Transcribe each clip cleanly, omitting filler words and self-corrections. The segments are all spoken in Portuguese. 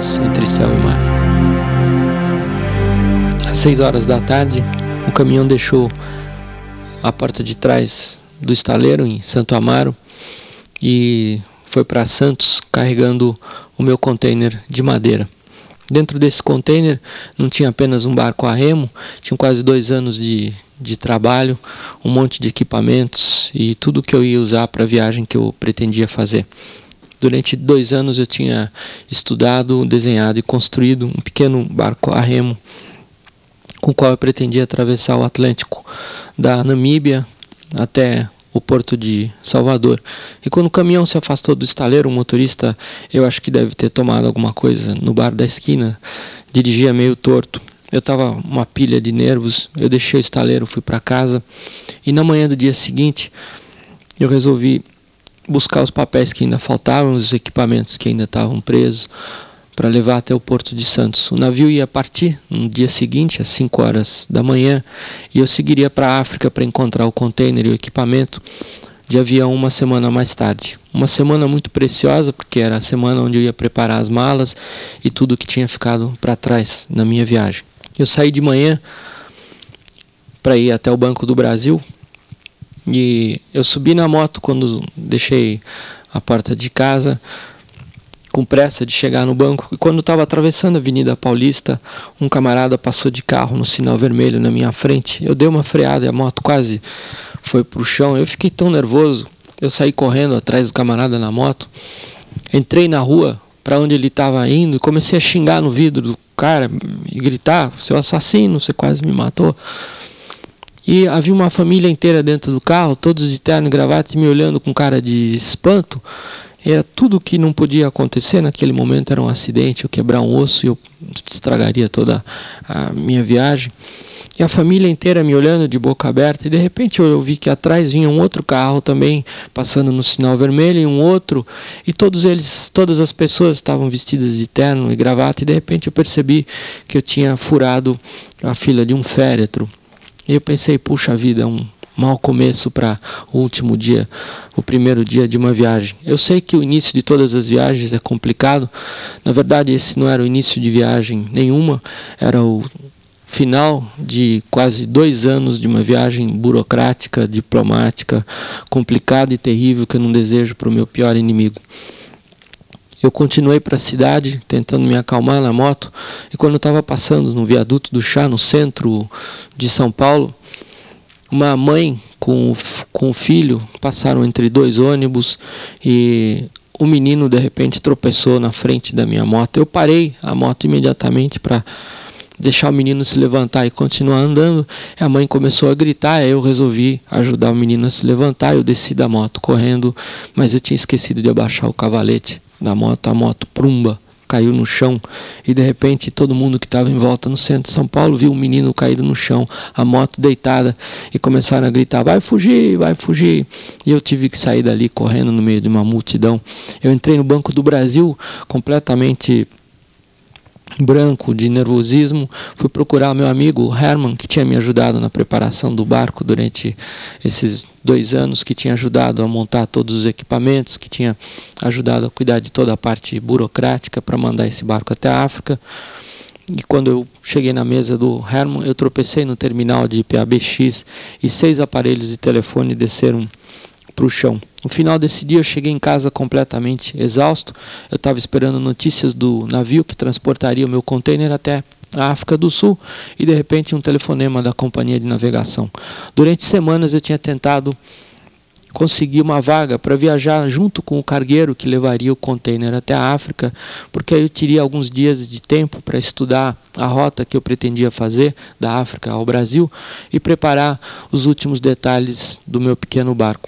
paz entre céu e mar. Às 6 horas da tarde, o caminhão deixou a porta de trás do estaleiro em Santo Amaro e foi para Santos carregando o meu container de madeira. Dentro desse container não tinha apenas um barco a remo, tinha quase 2 anos de trabalho, um monte de equipamentos e tudo que eu ia usar para a viagem que eu pretendia fazer. Durante 2 anos eu tinha estudado, desenhado e construído um pequeno barco a remo com o qual eu pretendia atravessar o Atlântico da Namíbia até o porto de Salvador. E quando o caminhão se afastou do estaleiro, o motorista, eu acho que deve ter tomado alguma coisa no bar da esquina, dirigia meio torto. Eu estava uma pilha de nervos, eu deixei o estaleiro, fui para casa e na manhã do dia seguinte eu resolvi buscar os papéis que ainda faltavam, os equipamentos que ainda estavam presos, para levar até o porto de Santos. O navio ia partir no dia seguinte, às 5 horas da manhã, e eu seguiria para a África para encontrar o container e o equipamento de avião uma semana mais tarde. Uma semana muito preciosa, porque era a semana onde eu ia preparar as malas e tudo que tinha ficado para trás na minha viagem. Eu saí de manhã para ir até o Banco do Brasil e eu subi na moto quando deixei a porta de casa, com pressa de chegar no banco, e quando estava atravessando a Avenida Paulista, um camarada passou de carro no sinal vermelho na minha frente. Eu dei uma freada e a moto quase foi para o chão. Eu fiquei tão nervoso, eu saí correndo atrás do camarada na moto, entrei na rua para onde ele estava indo e comecei a xingar no vidro do cara e gritar: seu assassino, você quase me matou. E havia uma família inteira dentro do carro, todos de terno e gravata, me olhando com cara de espanto. Era tudo que não podia acontecer naquele momento, era um acidente, eu quebrar um osso e eu estragaria toda a minha viagem. E a família inteira me olhando de boca aberta, e de repente eu vi que atrás vinha um outro carro também passando no sinal vermelho, e um outro, e todas as pessoas estavam vestidas de terno e gravata, e de repente eu percebi que eu tinha furado a fila de um féretro. E eu pensei, puxa vida, um mau começo para o último dia, o primeiro dia de uma viagem. Eu sei que o início de todas as viagens é complicado. Na verdade, esse não era o início de viagem nenhuma, era o final de quase 2 anos de uma viagem burocrática, diplomática, complicada e terrível, que eu não desejo para o meu pior inimigo. Eu continuei para a cidade, tentando me acalmar na moto, e quando eu estava passando no viaduto do Chá, no centro de São Paulo, uma mãe com o filho passaram entre 2 ônibus e o menino de repente tropeçou na frente da minha moto. Eu parei a moto imediatamente para deixar o menino se levantar e continuar andando. A mãe começou a gritar, aí eu resolvi ajudar o menino a se levantar. Eu desci da moto correndo, mas eu tinha esquecido de abaixar o cavalete da moto. A moto prumba, caiu no chão, e de repente todo mundo que estava em volta no centro de São Paulo viu o menino caído no chão, a moto deitada, e começaram a gritar: vai fugir, vai fugir. E eu tive que sair dali correndo no meio de uma multidão. Eu entrei no Banco do Brasil completamente branco de nervosismo, fui procurar meu amigo Herman, que tinha me ajudado na preparação do barco durante esses 2 anos, que tinha ajudado a montar todos os equipamentos, que tinha ajudado a cuidar de toda a parte burocrática para mandar esse barco até a África. E quando eu cheguei na mesa do Herman, eu tropecei no terminal de PABX e 6 aparelhos de telefone desceram para o chão. No final desse dia eu cheguei em casa completamente exausto. Eu estava esperando notícias do navio que transportaria o meu container até a África do Sul, e de repente um telefonema da companhia de navegação. Durante semanas eu tinha tentado conseguir uma vaga para viajar junto com o cargueiro que levaria o container até a África, porque aí eu teria alguns dias de tempo para estudar a rota que eu pretendia fazer da África ao Brasil e preparar os últimos detalhes do meu pequeno barco.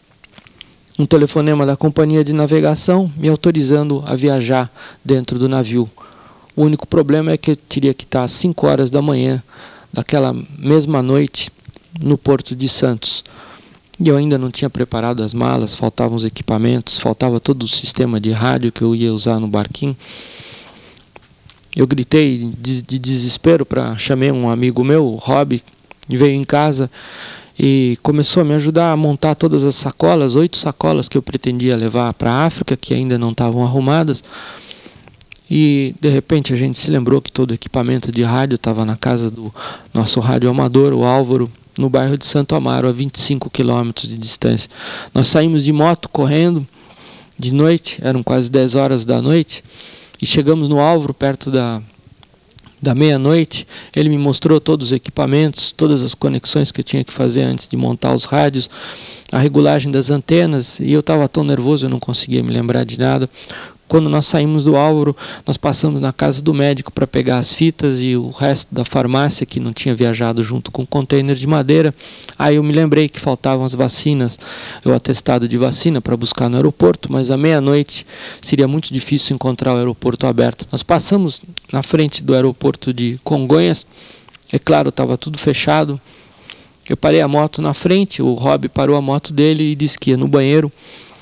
Um telefonema da companhia de navegação me autorizando a viajar dentro do navio. O único problema é que eu teria que estar às 5 horas da manhã daquela mesma noite no Porto de Santos. E eu ainda não tinha preparado as malas, faltavam os equipamentos, faltava todo o sistema de rádio que eu ia usar no barquinho. Eu gritei de desespero chamei um amigo meu, o Rob, e veio em casa e começou a me ajudar a montar todas as sacolas, 8 sacolas que eu pretendia levar para a África, que ainda não estavam arrumadas. e de repente a gente se lembrou que todo o equipamento de rádio estava na casa do nosso rádio amador, o Álvaro, no bairro de Santo Amaro, a 25 quilômetros de distância. Nós saímos de moto correndo de noite, eram quase 10 horas da noite, e chegamos no Álvaro perto da meia-noite. Ele me mostrou todos os equipamentos, todas as conexões que eu tinha que fazer antes de montar os rádios, a regulagem das antenas, e eu estava tão nervoso, eu não conseguia me lembrar de nada. Quando nós saímos do Álvaro, nós passamos na casa do médico para pegar as fitas e o resto da farmácia, que não tinha viajado junto com o container de madeira. Aí eu me lembrei que faltavam as vacinas, o atestado de vacina para buscar no aeroporto, mas à meia-noite seria muito difícil encontrar o aeroporto aberto. Nós passamos na frente do aeroporto de Congonhas, é claro, estava tudo fechado. Eu parei a moto na frente, o Rob parou a moto dele e disse que ia no banheiro.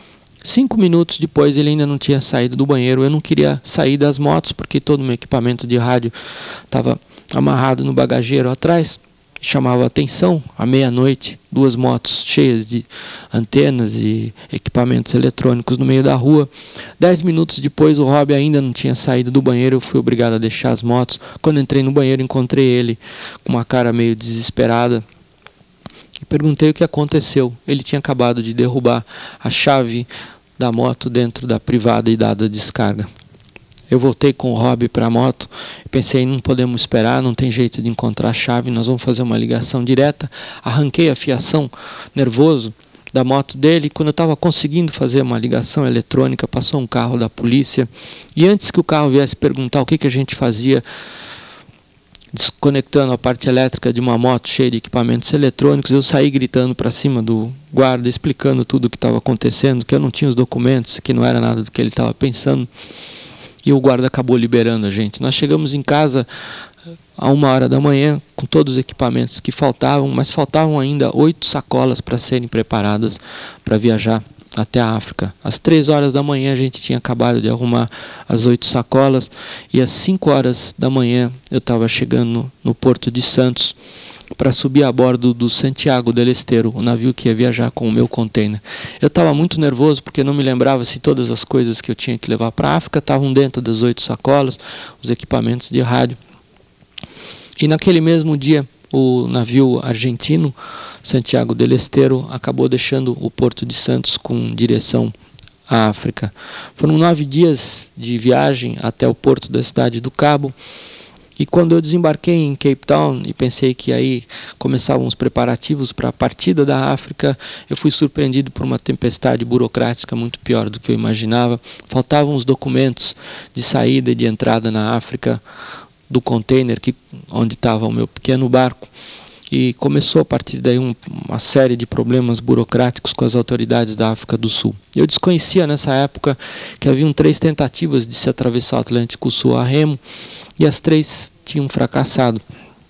5 minutos depois ele ainda não tinha saído do banheiro. Eu não queria sair das motos porque todo o meu equipamento de rádio estava amarrado no bagageiro atrás. Chamava a atenção, à meia-noite, 2 motos cheias de antenas e equipamentos eletrônicos no meio da rua. 10 minutos depois o Rob ainda não tinha saído do banheiro, eu fui obrigado a deixar as motos. Quando entrei no banheiro encontrei ele com uma cara meio desesperada. E perguntei o que aconteceu. Ele tinha acabado de derrubar a chave da moto dentro da privada e dada descarga. Eu voltei com o Rob para a moto e pensei, não podemos esperar, não tem jeito de encontrar a chave, nós vamos fazer uma ligação direta. Arranquei a fiação, nervoso, da moto dele. Quando eu estava conseguindo fazer uma ligação eletrônica, passou um carro da polícia. E antes que o carro viesse perguntar o que a gente fazia, desconectando a parte elétrica de uma moto cheia de equipamentos eletrônicos, eu saí gritando para cima do guarda, explicando tudo o que estava acontecendo, que eu não tinha os documentos, que não era nada do que ele estava pensando, e o guarda acabou liberando a gente. Nós chegamos em casa a 1h da manhã, com todos os equipamentos que faltavam, mas faltavam ainda 8 sacolas para serem preparadas para viajar até a África. Às 3h da manhã a gente tinha acabado de arrumar as 8 sacolas e às 5h da manhã eu estava chegando no Porto de Santos para subir a bordo do Santiago del Estero, o navio que ia viajar com o meu container. Eu estava muito nervoso porque não me lembrava se todas as coisas que eu tinha que levar para a África estavam dentro das 8 sacolas, os equipamentos de rádio. E naquele mesmo dia o navio argentino Santiago del Estero acabou deixando o Porto de Santos com direção à África. Foram 9 dias de viagem até o porto da cidade do Cabo, e quando eu desembarquei em Cape Town e pensei que aí começavam os preparativos para a partida da África, eu fui surpreendido por uma tempestade burocrática muito pior do que eu imaginava. Faltavam os documentos de saída e de entrada na África do container onde estava o meu pequeno barco. E começou a partir daí uma série de problemas burocráticos com as autoridades da África do Sul. Eu desconhecia nessa época que haviam 3 tentativas de se atravessar o Atlântico Sul a remo e as 3 tinham fracassado.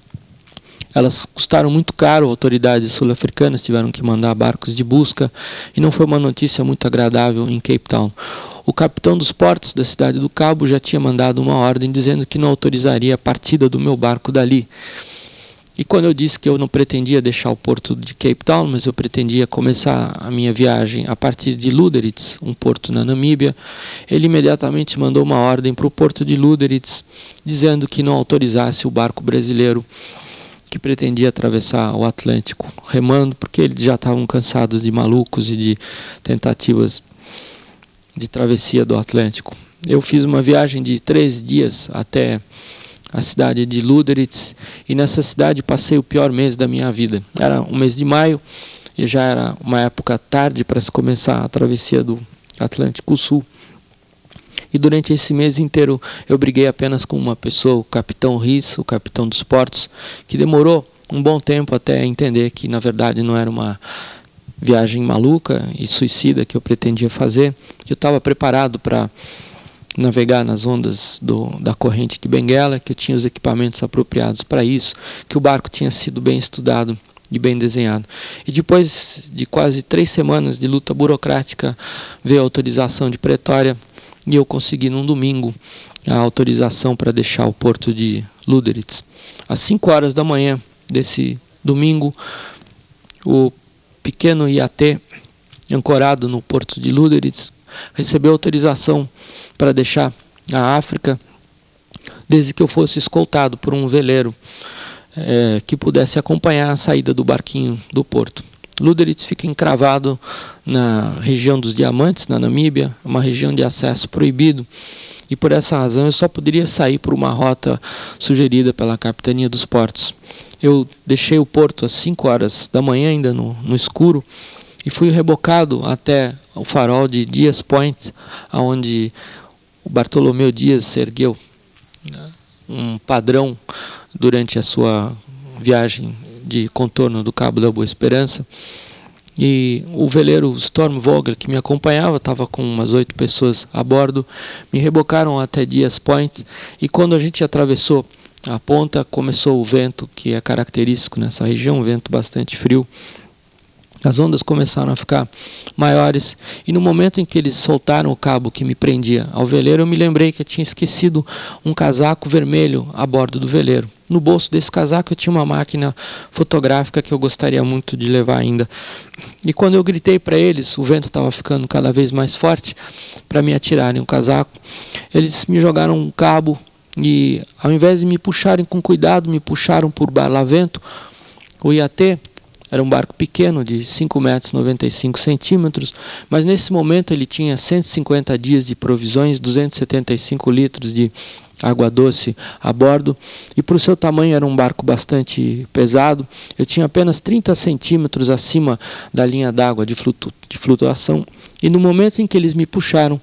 Elas custaram muito caro, autoridades sul-africanas tiveram que mandar barcos de busca e não foi uma notícia muito agradável em Cape Town. O capitão dos portos da cidade do Cabo já tinha mandado uma ordem dizendo que não autorizaria a partida do meu barco dali. E quando eu disse que eu não pretendia deixar o porto de Cape Town, mas eu pretendia começar a minha viagem a partir de Lüderitz, um porto na Namíbia, ele imediatamente mandou uma ordem para o porto de Lüderitz, dizendo que não autorizasse o barco brasileiro que pretendia atravessar o Atlântico remando, porque eles já estavam cansados de malucos e de tentativas de travessia do Atlântico. Eu fiz uma viagem de 3 dias até a cidade de Lüderitz, e nessa cidade passei o pior mês da minha vida. Era o mês de maio e já era uma época tarde para se começar a travessia do Atlântico Sul. E durante esse mês inteiro eu briguei apenas com uma pessoa, o capitão Riz, o capitão dos portos, que demorou um bom tempo até entender que na verdade não era uma viagem maluca e suicida que eu pretendia fazer. Eu estava preparado para navegar nas ondas da corrente de Benguela, que eu tinha os equipamentos apropriados para isso, que o barco tinha sido bem estudado e bem desenhado. E depois de quase 3 semanas de luta burocrática, veio a autorização de Pretória e eu consegui num domingo a autorização para deixar o porto de Lüderitz. Às 5h da manhã desse domingo, o pequeno iate ancorado no porto de Lüderitz recebeu autorização para deixar a África desde que eu fosse escoltado por um veleiro que pudesse acompanhar a saída do barquinho do porto. Lüderitz fica encravado na região dos Diamantes, na Namíbia, uma região de acesso proibido, e por essa razão eu só poderia sair por uma rota sugerida pela Capitania dos Portos. Eu deixei o porto às 5 horas da manhã, ainda no escuro, e fui rebocado até o farol de Dias Point, onde o Bartolomeu Dias ergueu um padrão durante a sua viagem de contorno do Cabo da Boa Esperança. E o veleiro Stormvogel, que me acompanhava, estava com umas 8 pessoas a bordo, me rebocaram até Dias Point, e quando a gente atravessou a ponta, começou o vento, que é característico nessa região, um vento bastante frio. As ondas começaram a ficar maiores, e no momento em que eles soltaram o cabo que me prendia ao veleiro, eu me lembrei que eu tinha esquecido um casaco vermelho a bordo do veleiro. No bolso desse casaco eu tinha uma máquina fotográfica que eu gostaria muito de levar ainda. E quando eu gritei para eles, o vento estava ficando cada vez mais forte, para me atirarem o casaco, eles me jogaram um cabo e, ao invés de me puxarem com cuidado, me puxaram por barlavento. O IAT era um barco pequeno, de 5 metros e 95 centímetros, mas nesse momento ele tinha 150 dias de provisões, 275 litros de água doce a bordo, e para o seu tamanho era um barco bastante pesado. Eu tinha apenas 30 centímetros acima da linha d'água de flutuação, e no momento em que eles me puxaram,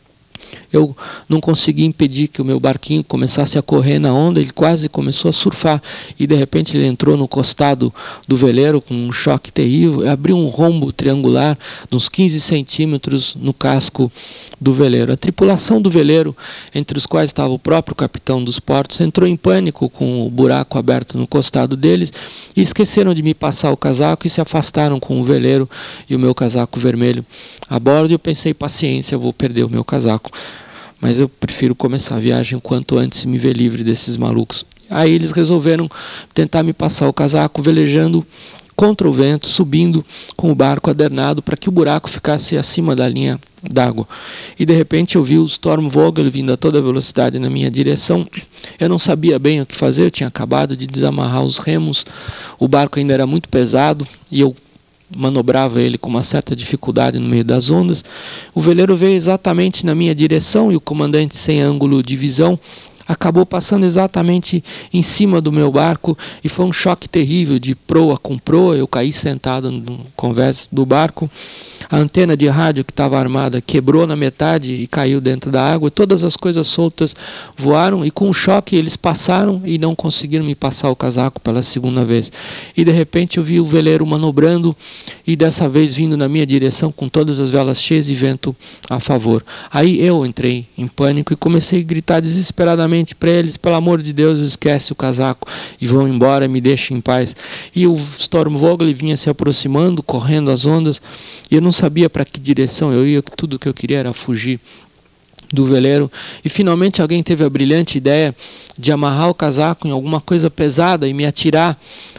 eu não consegui impedir que o meu barquinho começasse a correr na onda. Ele quase começou a surfar e de repente ele entrou no costado do veleiro com um choque terrível, abriu um rombo triangular de uns 15 centímetros no casco do veleiro. A tripulação do veleiro, entre os quais estava o próprio capitão dos portos, entrou em pânico com o buraco aberto no costado deles e esqueceram de me passar o casaco e se afastaram com o veleiro e o meu casaco vermelho a bordo. E eu pensei, paciência, eu vou perder o meu casaco, mas eu prefiro começar a viagem o quanto antes e me ver livre desses malucos. Aí eles resolveram tentar me passar o casaco velejando contra o vento, subindo com o barco adernado para que o buraco ficasse acima da linha d'água. E de repente eu vi o Stormvogel vindo a toda velocidade na minha direção. Eu não sabia bem o que fazer, eu tinha acabado de desamarrar os remos, o barco ainda era muito pesado e eu manobrava ele com uma certa dificuldade no meio das ondas. O veleiro veio exatamente na minha direção e o comandante, sem ângulo de visão, acabou passando exatamente em cima do meu barco, e foi um choque terrível de proa com proa. Eu caí sentado no convés do barco, a antena de rádio que estava armada quebrou na metade e caiu dentro da água, todas as coisas soltas voaram, e com o choque eles passaram e não conseguiram me passar o casaco pela segunda vez. E de repente eu vi o veleiro manobrando e dessa vez vindo na minha direção com todas as velas cheias e vento a favor. Aí eu entrei em pânico e comecei a gritar desesperadamente para eles: pelo amor de Deus, esquece o casaco e vão embora, me deixem em paz. E o Stormvogel vinha se aproximando, correndo as ondas, e eu não sabia para que direção eu ia. Tudo que eu queria era fugir do veleiro, e finalmente alguém teve a brilhante ideia de amarrar o casaco em alguma coisa pesada e me atirar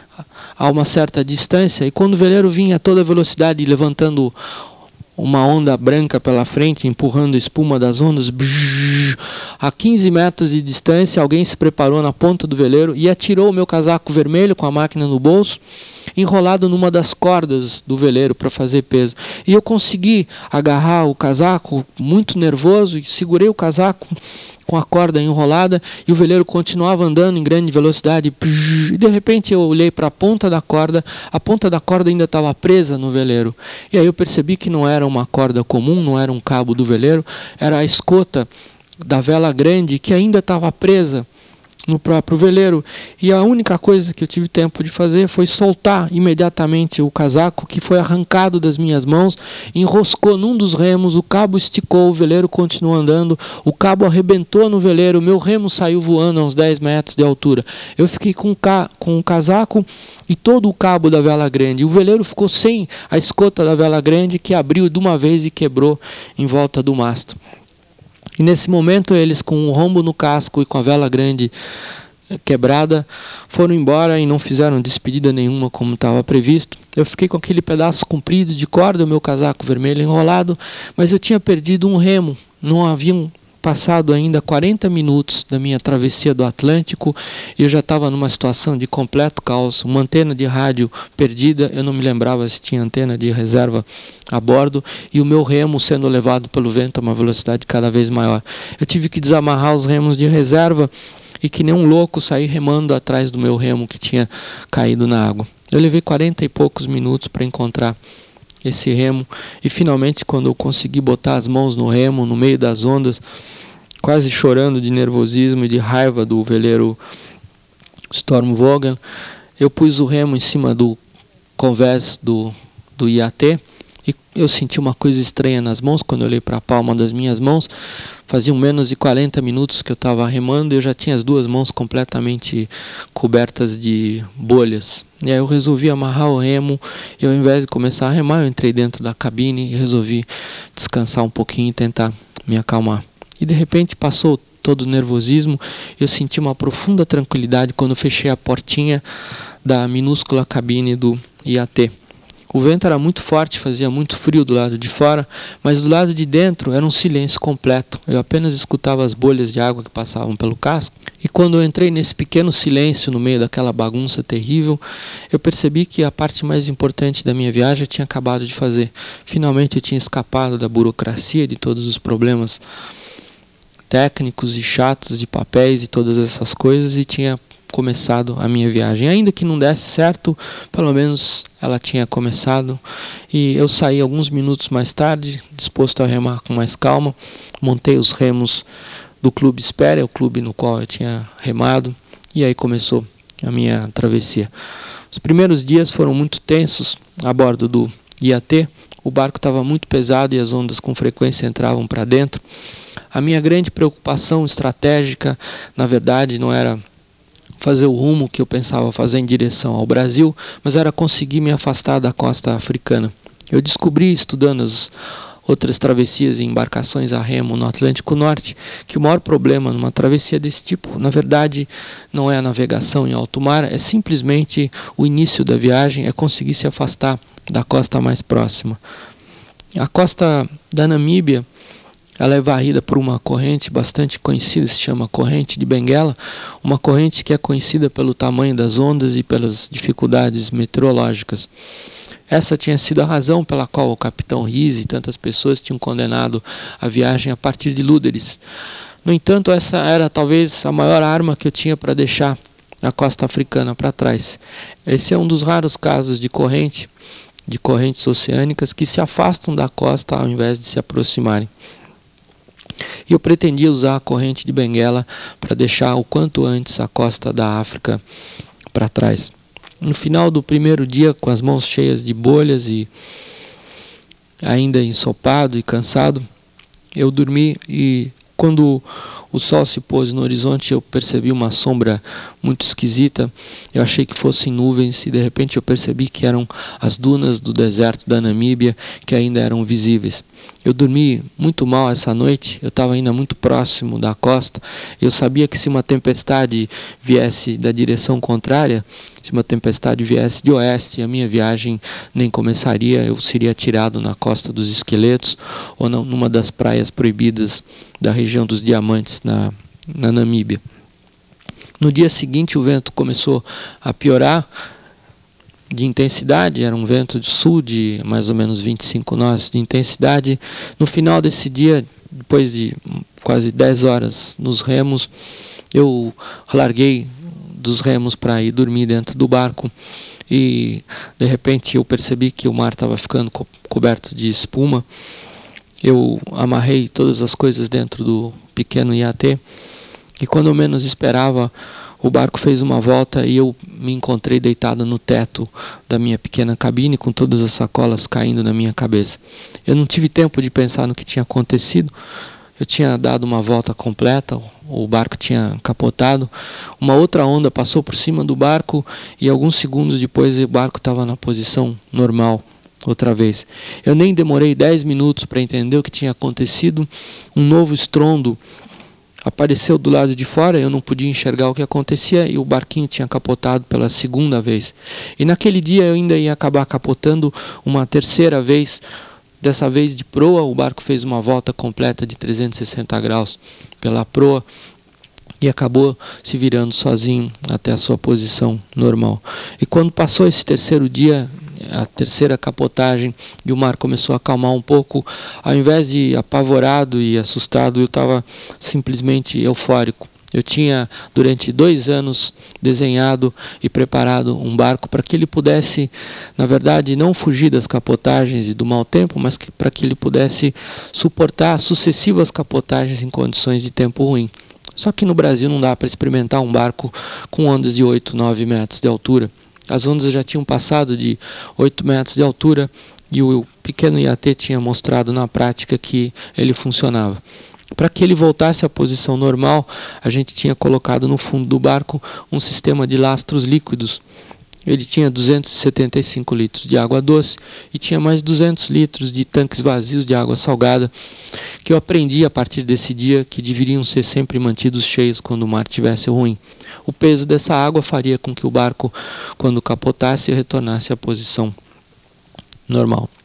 a uma certa distância. E quando o veleiro vinha a toda velocidade, levantando uma onda branca pela frente, empurrando a espuma das ondas, a 15 metros de distância, alguém se preparou na ponta do veleiro e atirou o meu casaco vermelho com a máquina no bolso, enrolado numa das cordas do veleiro para fazer peso. E eu consegui agarrar o casaco, muito nervoso, e segurei o casaco com a corda enrolada, e o veleiro continuava andando em grande velocidade. E de repente eu olhei para a ponta da corda ainda estava presa no veleiro. E aí eu percebi que não era uma corda comum, não era um cabo do veleiro, era a escota da vela grande que ainda estava presa no próprio veleiro. E a única coisa que eu tive tempo de fazer foi soltar imediatamente o casaco, que foi arrancado das minhas mãos, enroscou num dos remos, o cabo esticou, o veleiro continuou andando, o cabo arrebentou no veleiro, meu remo saiu voando a uns 10 metros de altura. Eu fiquei com o casaco e todo o cabo da vela grande. O veleiro ficou sem a escota da vela grande, que abriu de uma vez e quebrou em volta do mastro. E nesse momento eles, com um rombo no casco e com a vela grande quebrada, foram embora e não fizeram despedida nenhuma como estava previsto. Eu fiquei com aquele pedaço comprido de corda, o meu casaco vermelho enrolado, mas eu tinha perdido um remo. Não haviam passado ainda 40 minutos da minha travessia do Atlântico e eu já estava numa situação de completo caos. Uma antena de rádio perdida, eu não me lembrava se tinha antena de reserva a bordo, e o meu remo sendo levado pelo vento a uma velocidade cada vez maior. Eu tive que desamarrar os remos de reserva e, que nem um louco, saí remando atrás do meu remo que tinha caído na água. Eu levei 40 e poucos minutos para encontrar esse remo, e finalmente, quando eu consegui botar as mãos no remo, no meio das ondas, quase chorando de nervosismo e de raiva do veleiro Stormvogel, eu pus o remo em cima do convés do IAT, e eu senti uma coisa estranha nas mãos. Quando eu olhei para a palma das minhas mãos, faziam menos de 40 minutos que eu estava remando e eu já tinha as duas mãos completamente cobertas de bolhas. E aí eu resolvi amarrar o remo, e ao invés de começar a remar, eu entrei dentro da cabine e resolvi descansar um pouquinho e tentar me acalmar. E de repente passou todo o nervosismo, eu senti uma profunda tranquilidade quando fechei a portinha da minúscula cabine do IAT. O vento era muito forte, fazia muito frio do lado de fora, mas do lado de dentro era um silêncio completo. Eu apenas escutava as bolhas de água que passavam pelo casco. E quando eu entrei nesse pequeno silêncio no meio daquela bagunça terrível, eu percebi que a parte mais importante da minha viagem eu tinha acabado de fazer. Finalmente eu tinha escapado da burocracia, de todos os problemas técnicos e chatos de papéis e todas essas coisas, e tinha começado a minha viagem. Ainda que não desse certo, pelo menos ela tinha começado. E eu saí alguns minutos mais tarde, disposto a remar com mais calma. Montei os remos do Clube Espera, o clube no qual eu tinha remado, e aí começou a minha travessia. Os primeiros dias foram muito tensos a bordo do IAT. O barco estava muito pesado e as ondas com frequência entravam para dentro. A minha grande preocupação estratégica, na verdade, não era fazer o rumo que eu pensava fazer em direção ao Brasil, mas era conseguir me afastar da costa africana. Eu descobri, estudando as outras travessias e embarcações a remo no Atlântico Norte, que o maior problema numa travessia desse tipo, na verdade, não é a navegação em alto mar, é simplesmente o início da viagem, é conseguir se afastar da costa mais próxima. A costa da Namíbia, ela é varrida por uma corrente bastante conhecida, se chama Corrente de Benguela, uma corrente que é conhecida pelo tamanho das ondas e pelas dificuldades meteorológicas. Essa tinha sido a razão pela qual o capitão Ries e tantas pessoas tinham condenado a viagem a partir de Lúderes. No entanto, essa era talvez a maior arma que eu tinha para deixar a costa africana para trás. Esse é um dos raros casos de correntes oceânicas que se afastam da costa ao invés de se aproximarem. E eu pretendia usar a corrente de Benguela para deixar o quanto antes a costa da África para trás. No final do primeiro dia, com as mãos cheias de bolhas e ainda ensopado e cansado, eu dormi, e quando o sol se pôs no horizonte eu percebi uma sombra muito esquisita. Eu achei que fossem nuvens e de repente eu percebi que eram as dunas do deserto da Namíbia que ainda eram visíveis. Eu dormi muito mal essa noite, eu estava ainda muito próximo da costa. Eu sabia que se uma tempestade viesse da direção contrária, se uma tempestade viesse de oeste, a minha viagem nem começaria, eu seria tirado na Costa dos Esqueletos ou numa das praias proibidas da região dos Diamantes, na Namíbia. No dia seguinte o vento começou a piorar de intensidade, era um vento de sul de mais ou menos 25 nós de intensidade. No final desse dia, depois de quase 10 horas nos remos, eu larguei dos remos para ir dormir dentro do barco e de repente eu percebi que o mar estava ficando coberto de espuma. Eu amarrei todas as coisas dentro do pequeno IAT e quando eu menos esperava, o barco fez uma volta e eu me encontrei deitado no teto da minha pequena cabine com todas as sacolas caindo na minha cabeça. Eu não tive tempo de pensar no que tinha acontecido. Eu tinha dado uma volta completa, o barco tinha capotado, uma outra onda passou por cima do barco e alguns segundos depois o barco estava na posição normal outra vez. Eu nem demorei 10 minutos para entender o que tinha acontecido. Um novo estrondo apareceu do lado de fora, eu não podia enxergar o que acontecia e o barquinho tinha capotado pela segunda vez. E naquele dia eu ainda ia acabar capotando uma terceira vez Dessa vez de proa, o barco fez uma volta completa de 360 graus pela proa e acabou se virando sozinho até a sua posição normal. E quando passou esse terceiro dia, a terceira capotagem, e o mar começou a acalmar um pouco, ao invés de apavorado e assustado, eu estava simplesmente eufórico. Eu tinha, durante 2 anos, desenhado e preparado um barco para que ele pudesse, na verdade, não fugir das capotagens e do mau tempo, mas para que ele pudesse suportar sucessivas capotagens em condições de tempo ruim. Só que no Brasil não dá para experimentar um barco com ondas de 8, 9 metros de altura. As ondas já tinham passado de 8 metros de altura e o pequeno IAT tinha mostrado na prática que ele funcionava. Para que ele voltasse à posição normal, a gente tinha colocado no fundo do barco um sistema de lastros líquidos. Ele tinha 275 litros de água doce e tinha mais 200 litros de tanques vazios de água salgada, que eu aprendi a partir desse dia que deveriam ser sempre mantidos cheios quando o mar estivesse ruim. O peso dessa água faria com que o barco, quando capotasse, retornasse à posição normal.